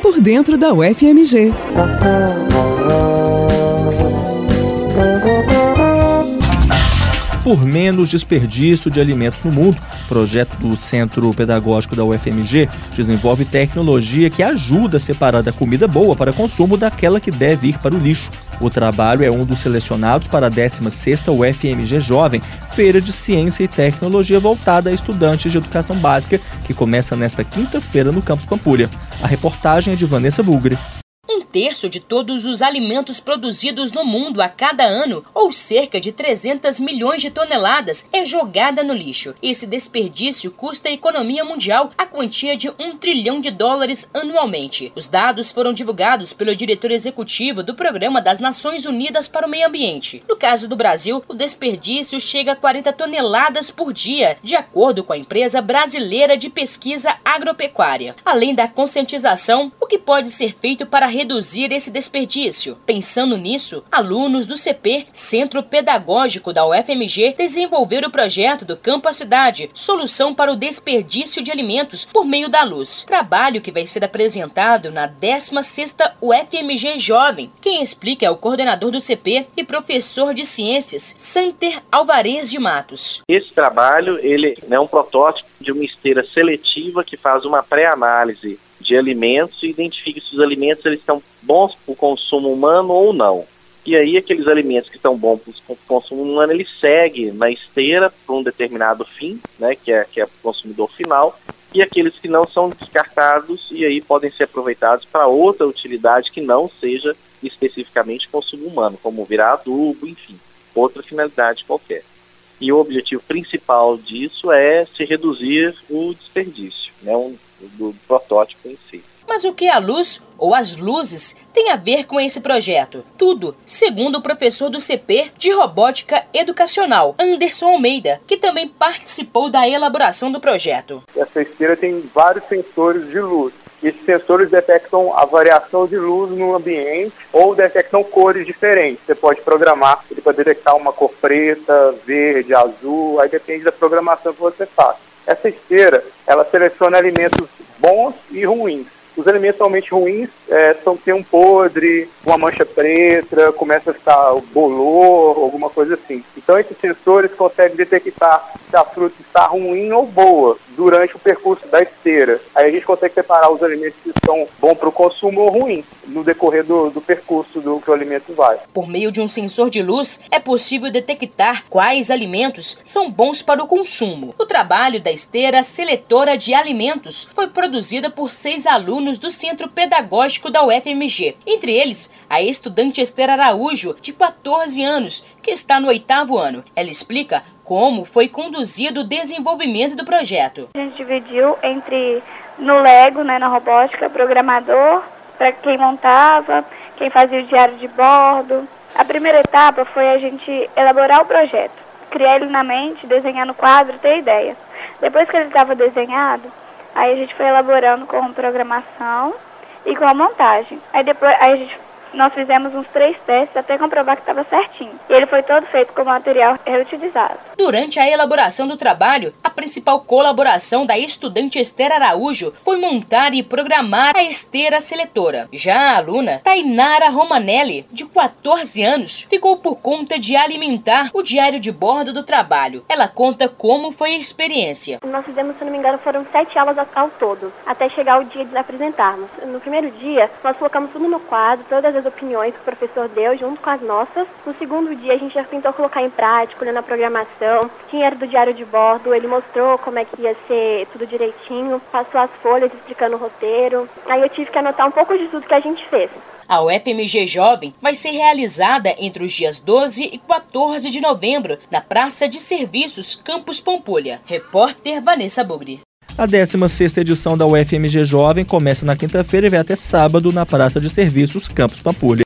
por dentro da UFMG. Por menos desperdício de alimentos no mundo, o projeto do Centro Pedagógico da UFMG desenvolve tecnologia que ajuda a separar da comida boa para consumo daquela que deve ir para o lixo. O trabalho é um dos selecionados para a 16ª UFMG Jovem, Feira de Ciência e Tecnologia voltada a estudantes de educação básica, que começa nesta quinta-feira no Campus Pampulha. A reportagem é de Vanessa Bugre. 1/3 de todos os alimentos produzidos no mundo a cada ano, ou cerca de 300 milhões de toneladas, é jogada no lixo. Esse desperdício custa à economia mundial a quantia de $1 trilhão anualmente. Os dados foram divulgados pelo diretor executivo do Programa das Nações Unidas para o Meio Ambiente. No caso do Brasil, o desperdício chega a 40 toneladas por dia, de acordo com a empresa brasileira de pesquisa agropecuária. Além da conscientização, o que pode ser feito para reduzir esse desperdício? Pensando nisso, alunos do CP, Centro Pedagógico da UFMG, desenvolveram o projeto do Campo à Cidade, Solução para o Desperdício de Alimentos por meio da luz. Trabalho que vai ser apresentado na 16ª UFMG Jovem. Quem explica é o coordenador do CP e professor de ciências, Santer Alvarez de Matos. Esse trabalho ele é um protótipo de uma esteira seletiva que faz uma pré-análise de alimentos e identifica se os alimentos eles estão bons para o consumo humano ou não. E aí aqueles alimentos que estão bons para o consumo humano, ele segue na esteira para um determinado fim, né, que é o consumidor final, e aqueles que não são descartados e aí podem ser aproveitados para outra utilidade que não seja especificamente consumo humano, como virar adubo, enfim, outra finalidade qualquer. E o objetivo principal disso é se reduzir o desperdício, né, do protótipo em si. Mas o que a luz, ou as luzes, tem a ver com esse projeto? Tudo, segundo o professor do CP de Robótica Educacional, Anderson Almeida, que também participou da elaboração do projeto. Essa esteira tem vários sensores de luz. Esses sensores detectam a variação de luz no ambiente ou detectam cores diferentes. Você pode programar ele para detectar uma cor preta, verde, azul, aí depende da programação que você faz. Essa esteira, ela seleciona alimentos bons e ruins. Os alimentos realmente ruins tem um podre, uma mancha preta, começa a estar bolor, alguma coisa assim. Então esses sensores conseguem detectar se a fruta está ruim ou boa durante o percurso da esteira. Aí a gente consegue separar os alimentos que estão bons para o consumo ou ruins no decorrer do percurso do que o alimento vai. Por meio de um sensor de luz, é possível detectar quais alimentos são bons para o consumo. O trabalho da esteira seletora de alimentos foi produzida por 6 alunos do Centro Pedagógico da UFMG. Entre eles, a estudante Esther Araújo, de 14 anos, que está no 8º ano. Ela explica como foi conduzido o desenvolvimento do projeto. A gente dividiu no Lego, na robótica, programador, para quem montava, quem fazia o diário de bordo. A primeira etapa foi a gente elaborar o projeto, criar ele na mente, desenhar no quadro, ter ideia. Depois que ele estava desenhado, aí a gente foi elaborando com programação e com a montagem. Nós fizemos uns 3 testes até comprovar que estava certinho. E ele foi todo feito com material reutilizado. Durante a elaboração do trabalho, a principal colaboração da estudante Esther Araújo foi montar e programar a esteira seletora. Já a aluna Tainara Romanelli, de 14 anos, ficou por conta de alimentar o diário de bordo do trabalho. Ela conta como foi a experiência. Nós fizemos, se não me engano, foram 7 aulas ao todo, até chegar o dia de apresentarmos. No primeiro dia, nós colocamos tudo no quadro, todas as opiniões que o professor deu, junto com as nossas. No segundo dia, a gente já tentou colocar em prática, olhando a programação. Tinha era do diário de bordo, ele mostrou como é que ia ser tudo direitinho, passou as folhas explicando o roteiro. Aí eu tive que anotar um pouco de tudo que a gente fez. A UFMG Jovem vai ser realizada entre os dias 12 e 14 de novembro, na Praça de Serviços Campus Pampulha. Repórter Vanessa Bugre. A 16ª edição da UFMG Jovem começa na quinta-feira e vai até sábado na Praça de Serviços Campus Pampulha.